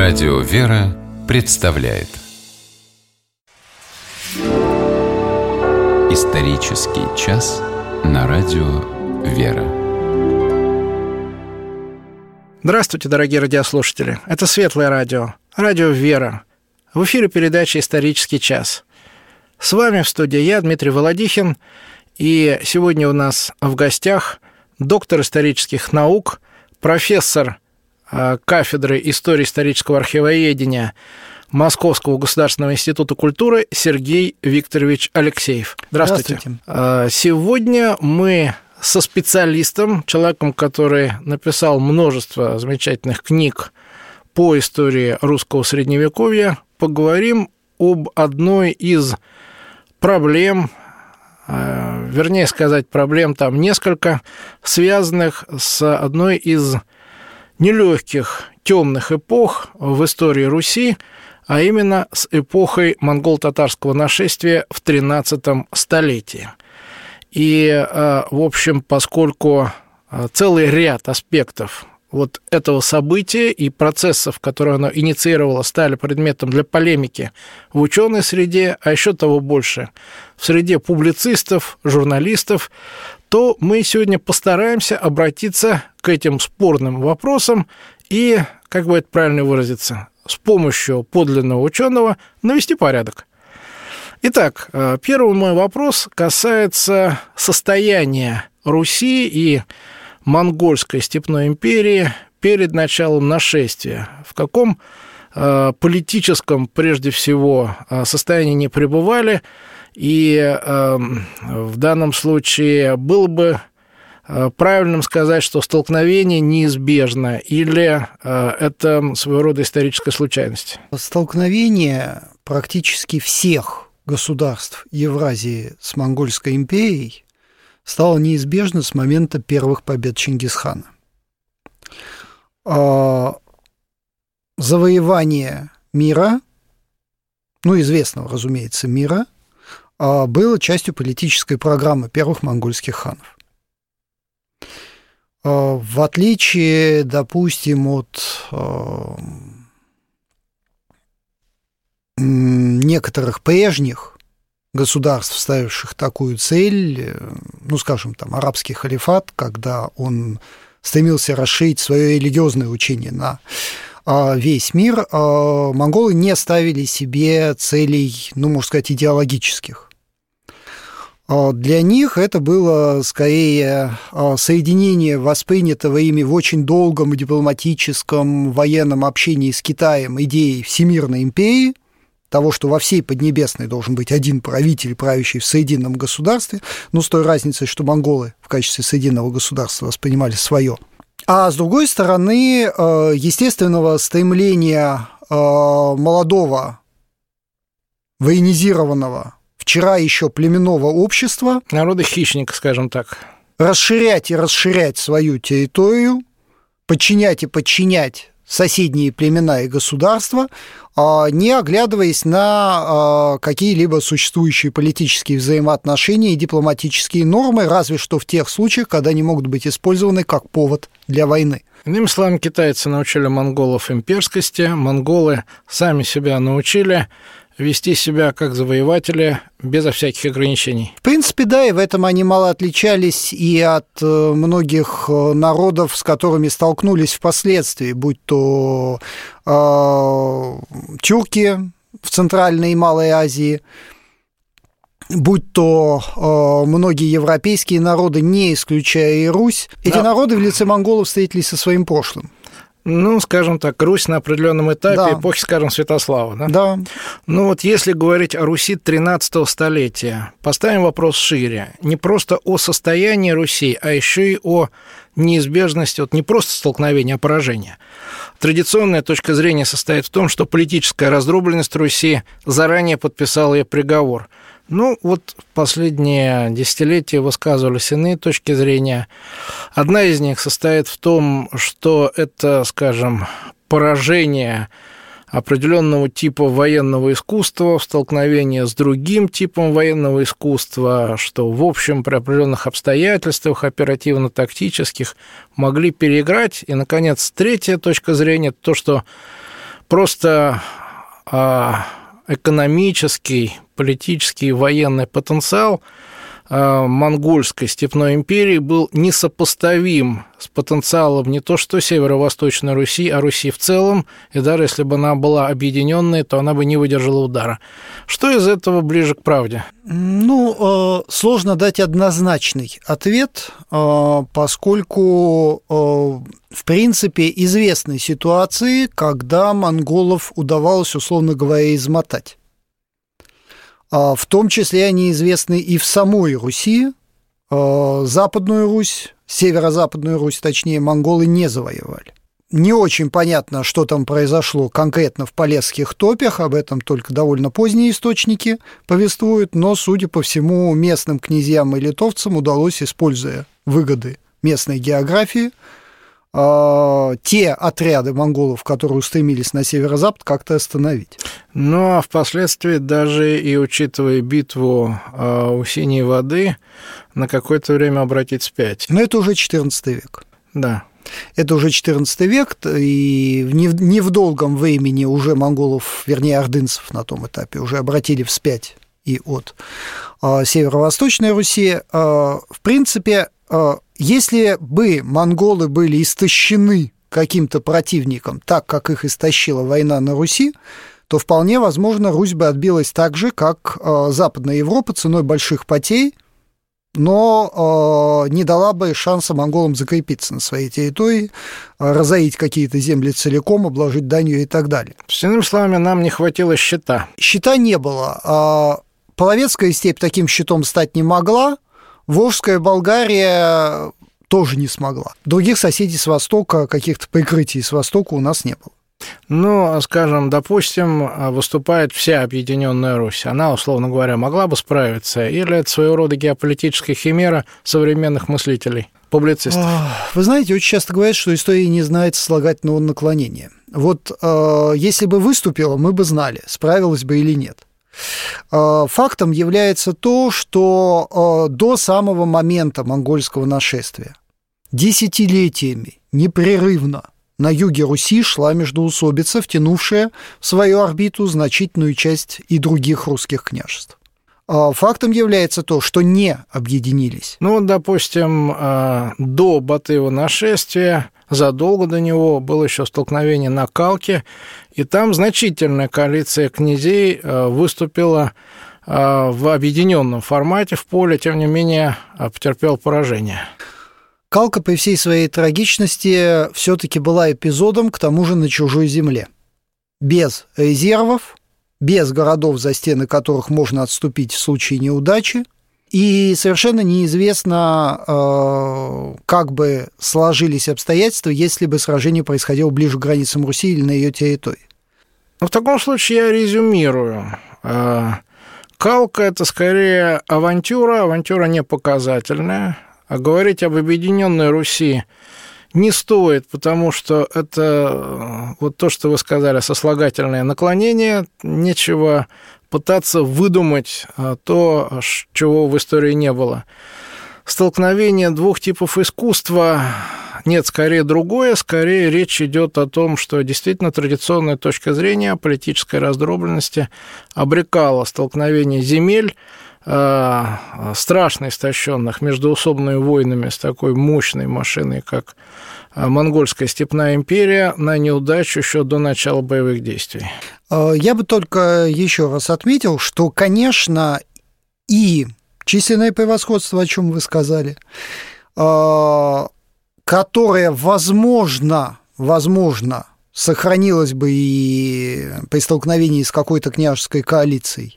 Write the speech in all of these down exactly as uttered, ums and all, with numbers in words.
Радио «Вера» представляет Исторический час на Радио «Вера». Здравствуйте, дорогие радиослушатели. Это Светлое радио, Радио «Вера». В эфире передача «Исторический час». С вами в студии я, Дмитрий Володихин, и сегодня у нас в гостях доктор исторических наук, профессор кафедры истории исторического архивоведения Московского государственного института культуры Сергей Викторович Алексеев. Здравствуйте. Здравствуйте. Сегодня мы со специалистом, человеком, который написал множество замечательных книг по истории русского средневековья, поговорим об одной из проблем, вернее сказать, проблем там несколько, связанных с одной из нелегких темных эпох в истории Руси, а именно с эпохой монгол-татарского нашествия в тринадцатом столетии. И, в общем, поскольку целый ряд аспектов вот этого события и процессов, которые оно инициировало, стали предметом для полемики в ученой среде, а еще того больше в среде публицистов, журналистов, то мы сегодня постараемся обратиться к этим спорным вопросам и, как бы это правильно выразиться, с помощью подлинного ученого навести порядок. Итак, первый мой вопрос касается состояния Руси и Монгольской степной империи перед началом нашествия. В каком политическом, прежде всего, состоянии они пребывали, и э, в данном случае было бы э, правильным сказать, что столкновение неизбежно, или э, это своего рода историческая случайность? Столкновение практически всех государств Евразии с Монгольской империей стало неизбежно с момента первых побед Чингисхана. Завоевание мира, ну, известного, разумеется, мира, было частью политической программы первых монгольских ханов. В отличие, допустим, от некоторых прежних государств, ставивших такую цель, ну, скажем, там, арабский халифат, когда он стремился расширить свое религиозное учение на весь мир, монголы не ставили себе целей, ну, можно сказать, идеологических. Для них это было скорее соединение воспринятого ими в очень долгом дипломатическом военном общении с Китаем идеи Всемирной империи, того, что во всей Поднебесной должен быть один правитель, правящий в соединенном государстве, но с той разницей, что монголы в качестве соединенного государства воспринимали свое. А с другой стороны, естественного стремления молодого, военизированного, вчера еще племенного общества, народа хищника, скажем так, расширять и расширять свою территорию, подчинять и подчинять соседние племена и государства, не оглядываясь на какие-либо существующие политические взаимоотношения и дипломатические нормы, разве что в тех случаях, когда они могут быть использованы как повод для войны. Иными словами, китайцы научили монголов имперскости, монголы сами себя научили вести себя как завоеватели безо всяких ограничений. В принципе, да, и в этом они мало отличались и от многих народов, с которыми столкнулись впоследствии, будь то э, тюрки в Центральной и Малой Азии, будь то э, многие европейские народы, не исключая и Русь. Эти да. народы в лице монголов встретились со своим прошлым. Ну, скажем так, Русь на определенном этапе да. эпохи, скажем, Святослава, да? Да. Ну вот если говорить о Руси тринадцатого столетия, поставим вопрос шире. Не просто о состоянии Руси, а еще и о неизбежности, вот не просто столкновения, а поражения. Традиционная точка зрения состоит в том, что политическая раздробленность Руси заранее подписала ей приговор. Ну, вот в последние десятилетия высказывались иные точки зрения. Одна из них состоит в том, что это, скажем, поражение определенного типа военного искусства в столкновении с другим типом военного искусства, что, в общем, при определенных обстоятельствах оперативно-тактических могли переиграть. И, наконец, третья точка зрения – то, что просто экономический, политический, военный потенциал монгольской степной империи был несопоставим с потенциалом не то что Северо-Восточной Руси, а Руси в целом, и даже если бы она была объединенной, то она бы не выдержала удара. Что из этого ближе к правде? Ну, сложно дать однозначный ответ, поскольку, в принципе, известны ситуации, когда монголов удавалось, условно говоря, измотать. В том числе они известны и в самой Руси. Западную Русь, северо-западную Русь, точнее, монголы не завоевали. Не очень понятно, что там произошло конкретно в Полесских топях, об этом только довольно поздние источники повествуют, но, судя по всему, местным князьям и литовцам удалось, используя выгоды местной географии, те отряды монголов, которые устремились на северо-запад, как-то остановить. Ну, а впоследствии, даже и учитывая битву у Синей воды, на какое-то время обратить вспять. Но это уже четырнадцатый век. Да. Это уже четырнадцатый век, и не в, не в долгом времени уже монголов, вернее, ордынцев на том этапе уже обратили вспять и от северо-восточной Руси. В принципе, если бы монголы были истощены каким-то противником, так как их истощила война на Руси, то вполне возможно Русь бы отбилась так же, как Западная Европа, ценой больших потерь, но не дала бы шанса монголам закрепиться на своей территории, разорить какие-то земли целиком, обложить данью и так далее. С иными словами, нам не хватило щита. Щита не было. Половецкая степь таким щитом стать не могла, Волжская Болгария тоже не смогла. Других соседей с востока, каких-то прикрытий с востока у нас не было. Ну, скажем, допустим, выступает вся объединенная Русь. Она, условно говоря, могла бы справиться? Или это своего рода геополитическая химера современных мыслителей, публицистов? Вы знаете, очень часто говорят, что история не знает сослагательного наклонения. Вот э, если бы выступила, мы бы знали, справилась бы или нет. Фактом является то, что до самого момента монгольского нашествия десятилетиями непрерывно на юге Руси шла междоусобица, втянувшая в свою орбиту значительную часть и других русских княжеств. Фактом является то, что не объединились. Ну, допустим, до Батыева нашествия, задолго до него, было еще столкновение на Калке, и там значительная коалиция князей выступила в объединенном формате в поле, тем не менее потерпел поражение. Калка при всей своей трагичности все-таки была эпизодом, к тому же на чужой земле. Без резервов, без городов, за стены которых можно отступить в случае неудачи, и совершенно неизвестно, как бы сложились обстоятельства, если бы сражение происходило ближе к границам Руси или на ее территории. В таком случае я резюмирую. Калка – это скорее авантюра, авантюра не показательная. А говорить об объединенной Руси не стоит, потому что это вот то, что вы сказали, сослагательное наклонение, нечего пытаться выдумать то, чего в истории не было. Столкновение двух типов искусства, нет, скорее другое, скорее речь идет о том, что действительно традиционная точка зрения политической раздробленности обрекала столкновение земель, страшно истощенных междоусобными войнами с такой мощной машиной, как Монгольская степная империя, на неудачу еще до начала боевых действий. Я бы только еще раз отметил, что, конечно, и численное превосходство, о чем вы сказали, которое, возможно, возможно, сохранилось бы и при столкновении с какой-то княжеской коалицией,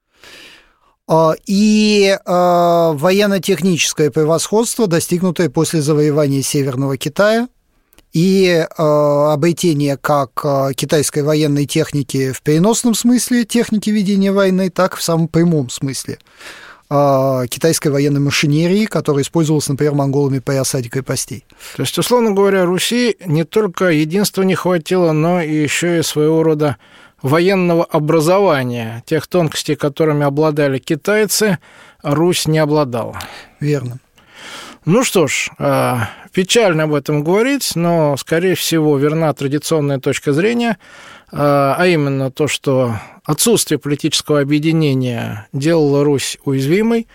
и военно-техническое превосходство, достигнутое после завоевания Северного Китая, и обретение как китайской военной техники в переносном смысле, техники ведения войны, так и в самом прямом смысле китайской военной машинерии, которая использовалась, например, монголами при осаде крепостей. То есть, условно говоря, Руси не только единства не хватило, но и еще и своего рода военного образования, тех тонкостей, которыми обладали китайцы, Русь не обладала. Верно. Ну что ж, печально об этом говорить, но, скорее всего, верна традиционная точка зрения, а именно то, что отсутствие политического объединения делало Русь уязвимой.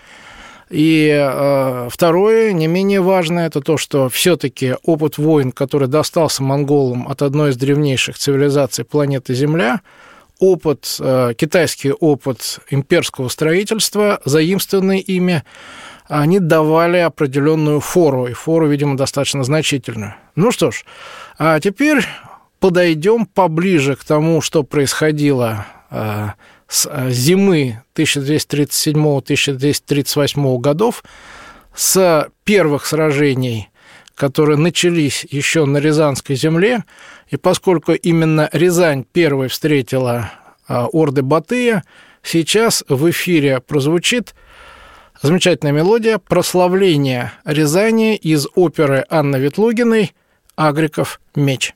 И второе, не менее важное, это то, что все-таки опыт войн, который достался монголам от одной из древнейших цивилизаций планеты Земля, опыт, китайский опыт имперского строительства, заимствованный ими, они давали определенную фору, и фору, видимо, достаточно значительную. Ну что ж, а теперь подойдем поближе к тому, что происходило с зимы тысяча двести тридцать седьмого — тысяча двести тридцать восьмого годов, с первых сражений, которые начались еще на Рязанской земле, и поскольку именно Рязань первой встретила орды Батыя, сейчас в эфире прозвучит замечательная мелодия прославления Рязани из оперы Анны Ветлугиной «Агриков меч».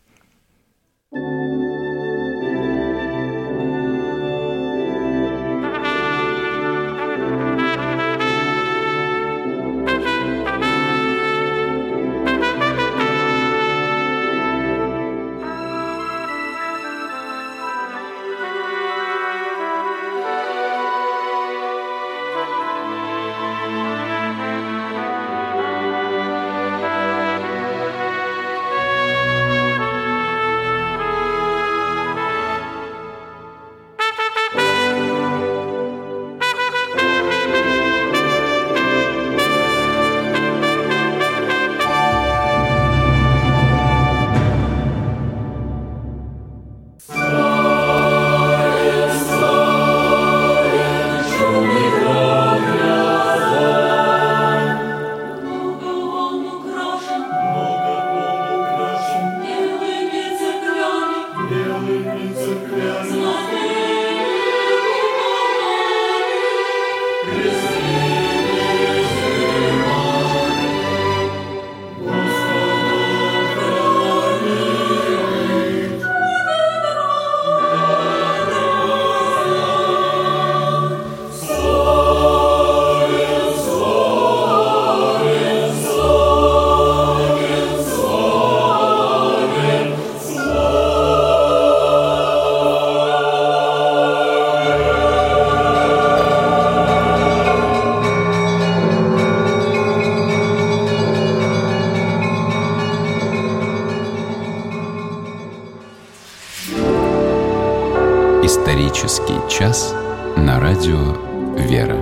Исторический час на радио «Вера».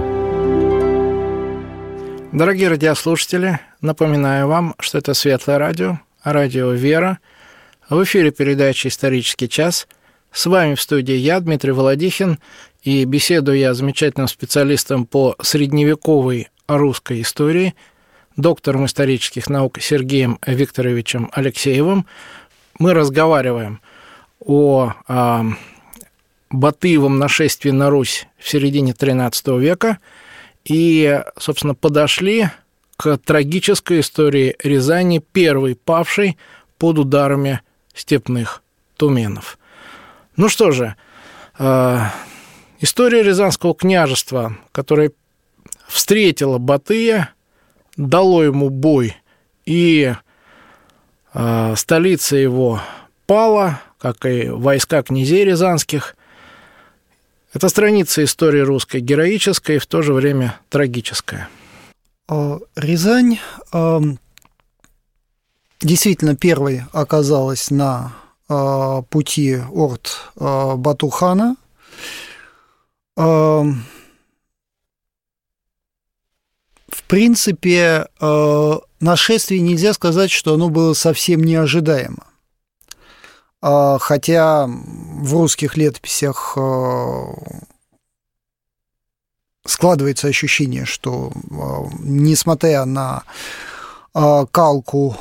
Дорогие радиослушатели, напоминаю вам, что это Светлое радио, радио «Вера». В эфире передача «Исторический час». С вами в студии я, Дмитрий Володихин, и беседую я с замечательным специалистом по средневековой русской истории, доктором исторических наук Сергеем Викторовичем Алексеевым. Мы разговариваем о, о Батыевом нашествии на Русь в середине тринадцатого века и, собственно, подошли к трагической истории Рязани, первой павшей под ударами степных туменов. Ну что же, история Рязанского княжества, которое встретило Батыя, дало ему бой, и столица его пала, как и войска князей рязанских. Это страница истории русской, героическая и в то же время трагическая. Рязань действительно первой оказалась на пути орд Бату-хана. В принципе, нашествие нельзя сказать, что оно было совсем неожидаемо. Хотя в русских летописях складывается ощущение, что, несмотря на калку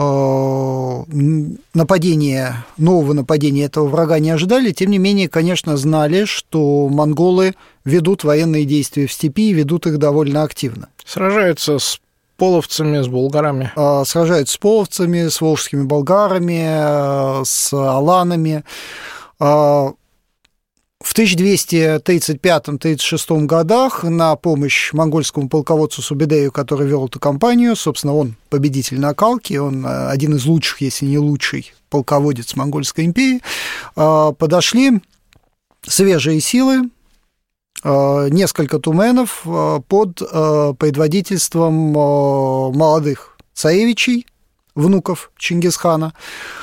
нападения, нового нападения этого врага не ожидали, тем не менее, конечно, знали, что монголы ведут военные действия в степи и ведут их довольно активно. Сражаются с половцами, с булгарами. Сражаются с половцами, с волжскими болгарами, с аланами. В тысяча двести тридцать пятом — тридцать шестом годах на помощь монгольскому полководцу Субэдэю, который вел эту кампанию, собственно, он победитель на Калке, он один из лучших, если не лучший полководец Монгольской империи, подошли свежие силы, несколько туменов под предводительством молодых царевичей, внуков Чингисхана,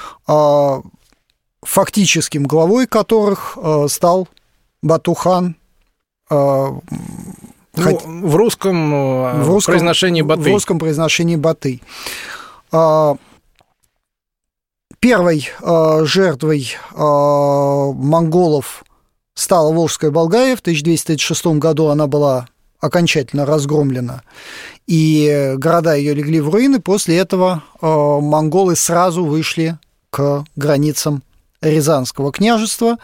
фактическим главой которых стал Бату-хан. Ну, Хоть... в, русском в русском произношении Батый. В русском произношении Батый. Первой жертвой монголов стала Волжская Болгария. В тысяча двести тридцать шестом году она была окончательно разгромлена, и города ее легли в руины. После этого монголы сразу вышли к границам Рязанского княжества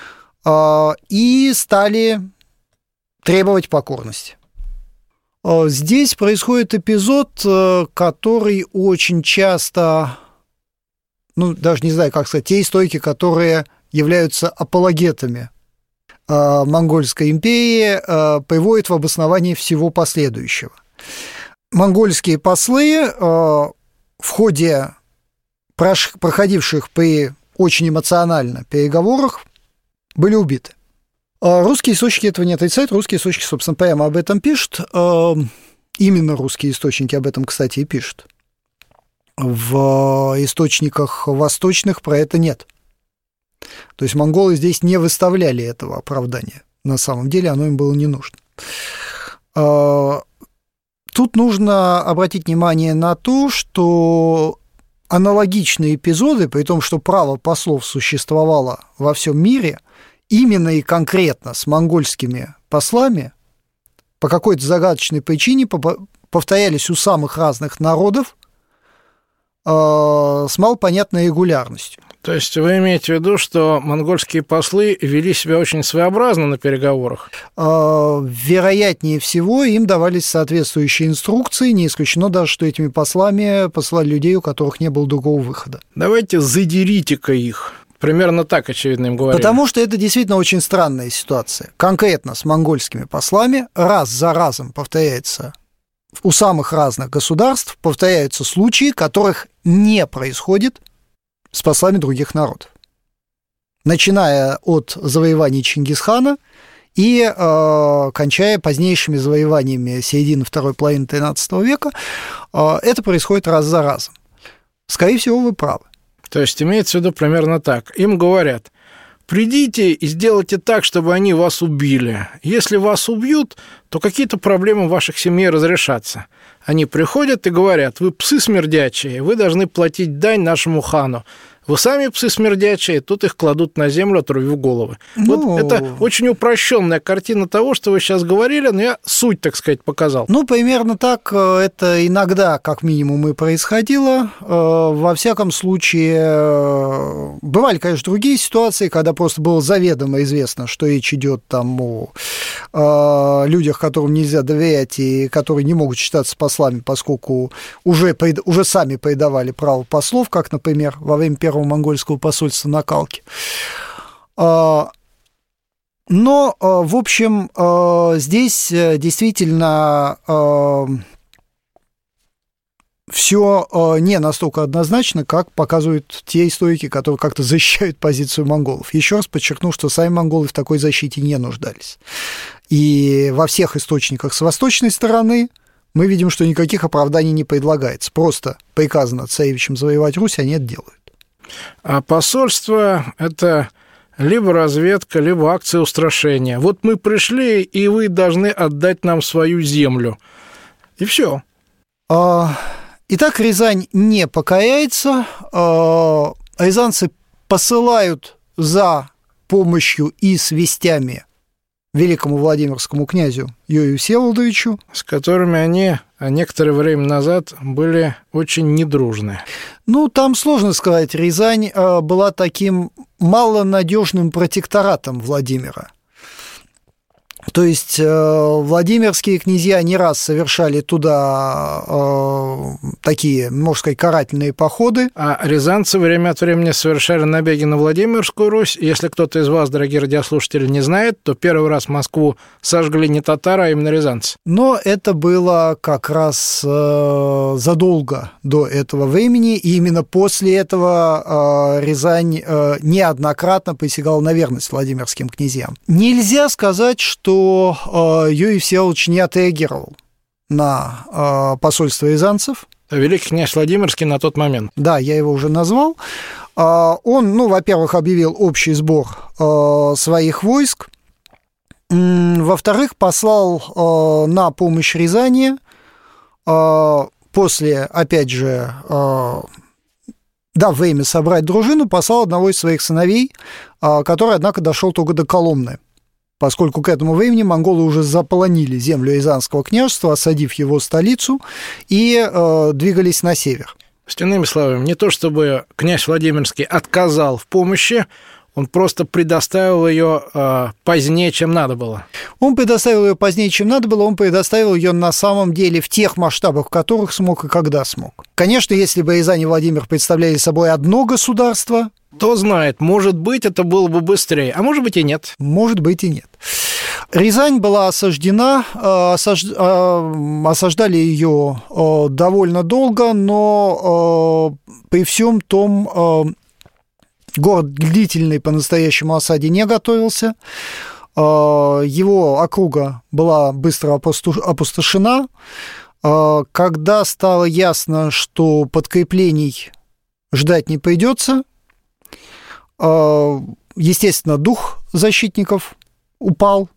и стали требовать покорности. Здесь происходит эпизод, который очень часто, ну, даже не знаю, как сказать, те историки, которые являются апологетами Монгольской империи, приводят в обоснование всего последующего. Монгольские послы в ходе проходивших при очень эмоционально переговорах были убиты. Русские источники этого не отрицают, русские источники, собственно, прямо об этом пишут. Именно русские источники об этом, кстати, и пишут. В источниках восточных про это нет. То есть монголы здесь не выставляли этого оправдания. На самом деле оно им было не нужно. Тут нужно обратить внимание на то, что аналогичные эпизоды, при том, что право послов существовало во всем мире, именно и конкретно с монгольскими послами, по какой-то загадочной причине повторялись у самых разных народов с малопонятной регулярностью. То есть вы имеете в виду, что монгольские послы вели себя очень своеобразно на переговорах? Вероятнее всего, им давались соответствующие инструкции, не исключено даже, что этими послами посылали людей, у которых не было другого выхода. Давайте задерите-ка их. Примерно так, очевидно, им говорили. Потому что это действительно очень странная ситуация. Конкретно с монгольскими послами раз за разом повторяется у самых разных государств, повторяются случаи, которых не происходит с послами других народов. Начиная от завоеваний Чингисхана и э, кончая позднейшими завоеваниями середины второй половины тринадцатого века, э, это происходит раз за разом. Скорее всего, вы правы. То есть имеется в виду примерно так. Им говорят: придите и сделайте так, чтобы они вас убили. Если вас убьют, то какие-то проблемы в ваших семье разрешатся. Они приходят и говорят: вы псы смердячие, вы должны платить дань нашему хану. Вы сами псы смердячие, тут их кладут на землю, отрубив головы. Ну... Вот это очень упрощенная картина того, что вы сейчас говорили, но я суть, так сказать, показал. Ну, примерно так это иногда, как минимум, и происходило. Во всяком случае, бывали, конечно, другие ситуации, когда просто было заведомо известно, что речь идет там о людях, которым нельзя доверять и которые не могут считаться послами, поскольку уже, уже сами предавали право послов, как, например, во время первого монгольского посольства на Калке. Но, в общем, здесь действительно все не настолько однозначно, как показывают те историки, которые как-то защищают позицию монголов. Еще раз подчеркну, что сами монголы в такой защите не нуждались. И во всех источниках с восточной стороны мы видим, что никаких оправданий не предлагается. Просто приказано царевичам завоевать Русь, они это делают. А посольство – это либо разведка, либо акция устрашения. Вот мы пришли, и вы должны отдать нам свою землю. И все. Итак, Рязань не покоряется. Рязанцы посылают за помощью и с вестями великому Владимирскому князю Юрию Всеволодовичу, с которыми они некоторое время назад были очень недружны. Ну, там сложно сказать. Рязань была таким малонадежным протекторатом Владимира. То есть владимирские князья не раз совершали туда такие, можно сказать, карательные походы. А рязанцы время от времени совершали набеги на Владимирскую Русь. Если кто-то из вас, дорогие радиослушатели, не знает, то первый раз Москву сожгли не татары, а именно рязанцы. Но это было как раз задолго до этого времени, и именно после этого Рязань неоднократно присягала на верность владимирским князьям. Нельзя сказать, что Юрий Всеволодович не отреагировал на посольство рязанцев. Великий князь Владимирский на тот момент. Да, я его уже назвал. Он, ну, во-первых, объявил общий сбор своих войск. Во-вторых, послал на помощь Рязани после, опять же, дав время собрать дружину, послал одного из своих сыновей, который, однако, дошел только до Коломны, поскольку к этому времени монголы уже заполонили землю Рязанского княжества, осадив его столицу, и э, двигались на север. Иными словами, не то чтобы князь Владимирский отказал в помощи, он просто предоставил ее э, позднее, чем надо было. Он предоставил ее позднее, чем надо было, он предоставил ее на самом деле в тех масштабах, в которых смог и когда смог. Конечно, если бы Рязань и Владимир представляли собой одно государство, кто знает, может быть, это было бы быстрее, а может быть и нет. Может быть и нет. Рязань была осаждена, осаж... осаждали ее довольно долго, но при всем том город к длительной по-настоящему осаде не готовился. Его округа была быстро опустошена. Когда стало ясно, что подкреплений ждать не придется, естественно, дух защитников упал,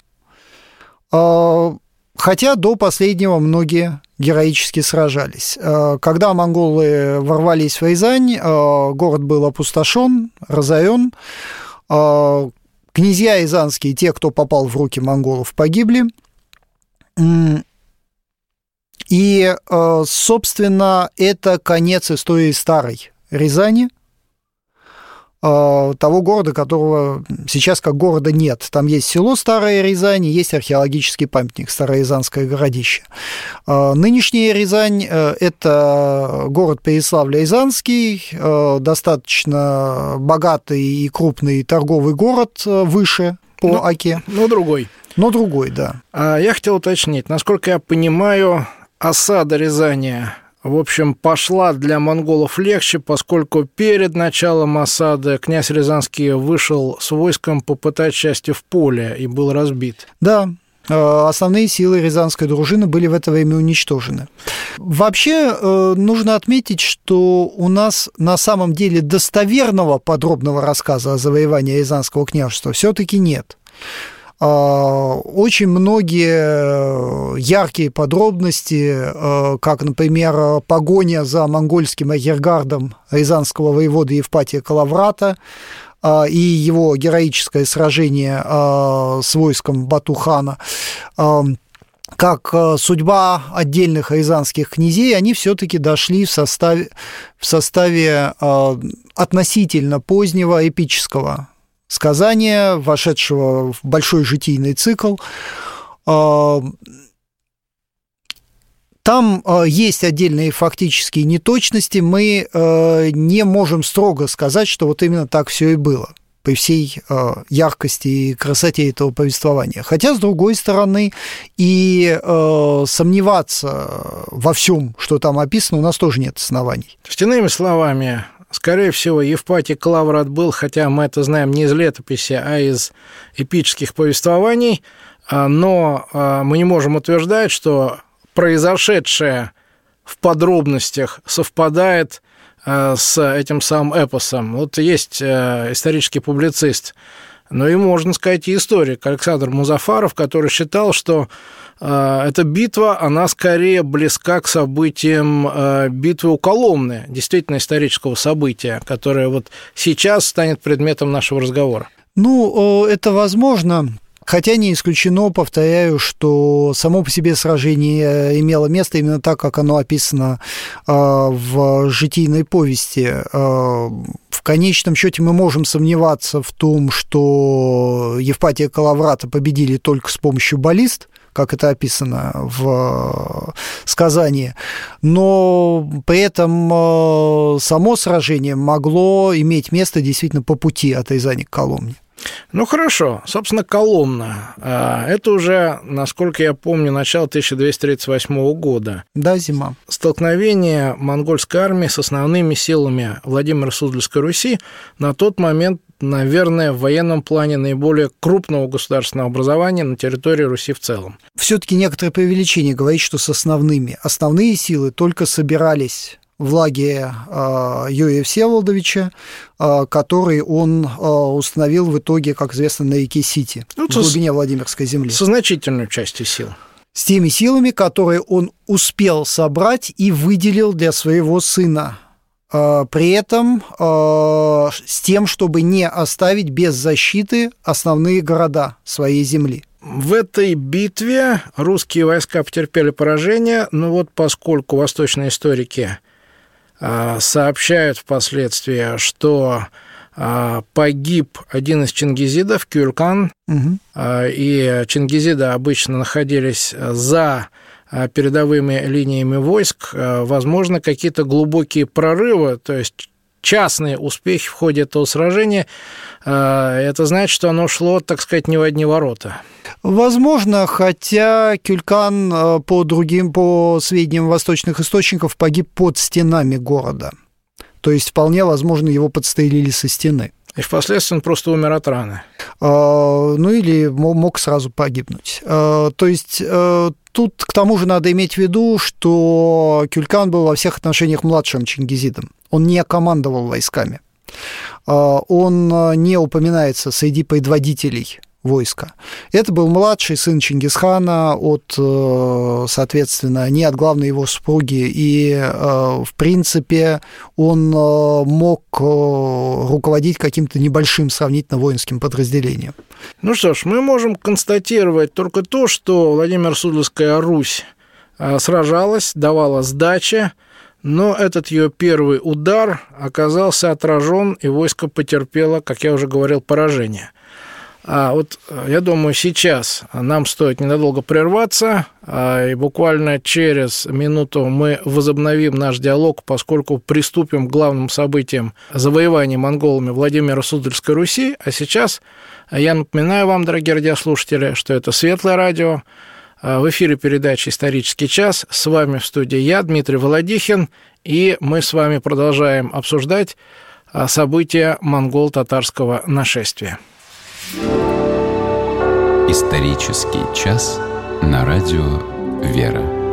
хотя до последнего многие героически сражались. Когда монголы ворвались в Рязань, город был опустошен, разорен, князья рязанские, те, кто попал в руки монголов, погибли. И, собственно, это конец истории старой Рязани, того города, которого сейчас как города нет. Там есть село Старая Рязань, есть археологический памятник Старорязанское городище. Нынешняя Рязань – это город Переславль-Рязанский, достаточно богатый и крупный торговый город выше по но, оке. Но другой. Но другой, да. Я хотел уточнить, насколько я понимаю, осада Рязани, в общем, пошла для монголов легче, поскольку перед началом осады князь Рязанский вышел с войском попытать счастье в поле и был разбит. Да, основные силы рязанской дружины были в это время уничтожены. Вообще, нужно отметить, что у нас на самом деле достоверного подробного рассказа о завоевании Рязанского княжества все-таки нет. Очень многие яркие подробности, как, например, погоня за монгольским арьергардом рязанского воевода Евпатия Калаврата и его героическое сражение с войском Бату-хана, как судьба отдельных рязанских князей, они все-таки дошли в составе, в составе относительно позднего эпического сказания, вошедшего в большой житийный цикл. Там есть отдельные фактические неточности, мы не можем строго сказать, что вот именно так все и было, при всей яркости и красоте этого повествования. Хотя, с другой стороны, и сомневаться во всем, что там описано, у нас тоже нет оснований. То есть, иными словами, скорее всего, Евпатий Калаврат был, хотя мы это знаем не из летописи, а из эпических повествований, но мы не можем утверждать, что произошедшее в подробностях совпадает с этим самым эпосом. Вот есть исторический публицист, но и, можно сказать, и историк Александр Музафаров, который считал, что эта битва, она скорее близка к событиям битвы у Коломны, действительно исторического события, которое вот сейчас станет предметом нашего разговора. Ну, это возможно, хотя не исключено, повторяю, что само по себе сражение имело место именно так, как оно описано в житийной повести, в конечном счете мы можем сомневаться в том, что Евпатия и Калаврата победили только с помощью баллист, как это описано в сказании, но при этом само сражение могло иметь место действительно по пути от Рязани к Коломне. Ну, хорошо. Собственно, Коломна. Это уже, насколько я помню, начало тысяча двести тридцать восьмого года. Да, зима. Столкновение монгольской армии с основными силами Владимира Суздальской Руси на тот момент, наверное, в военном плане наиболее крупного государственного образования на территории Руси в целом. Все-таки некоторое преувеличение говорить, что с основными. Основные силы только собирались в лагере Юрия Всеволодовича, который он установил в итоге, как известно, на реке Сити, ну, в глубине Владимирской земли. Со значительной частью сил. С теми силами, которые он успел собрать и выделил для своего сына. При этом с тем, чтобы не оставить без защиты основные города своей земли. В этой битве русские войска потерпели поражение, но вот поскольку восточные историки сообщают впоследствии, что погиб один из чингизидов, Кюлькан, угу. и чингизиды обычно находились за передовыми линиями войск, возможно, какие-то глубокие прорывы, то есть частные успехи в ходе этого сражения, это значит, что оно шло, так сказать, не в одни ворота. Возможно, хотя Кюлькан, по другим, по сведениям восточных источников, погиб под стенами города. То есть, вполне возможно, его подстрелили со стены. И впоследствии он просто умер от раны. Ну, или мог сразу погибнуть. То есть, тут, к тому же, надо иметь в виду, что Кюлькан был во всех отношениях младшим чингизидом. Он не командовал войсками. Он не упоминается среди предводителей войска. Это был младший сын Чингисхана от, соответственно, не от главной его супруги, и, в принципе, он мог руководить каким-то небольшим сравнительно воинским подразделением. Ну что ж, мы можем констатировать только то, что Владимир Суздальская Русь сражалась, давала сдачи, но этот ее первый удар оказался отражен, и войско потерпело, как я уже говорил, поражение. А вот я думаю, сейчас нам стоит ненадолго прерваться, и буквально через минуту мы возобновим наш диалог, поскольку приступим к главным событиям завоевания монголами Владимира Суздальской Руси. А сейчас я напоминаю вам, дорогие радиослушатели, что это Светлое радио. В эфире передача «Исторический час». С вами в студии я, Дмитрий Володихин, и мы с вами продолжаем обсуждать события монгол-татарского нашествия. Исторический час на радио «Вера».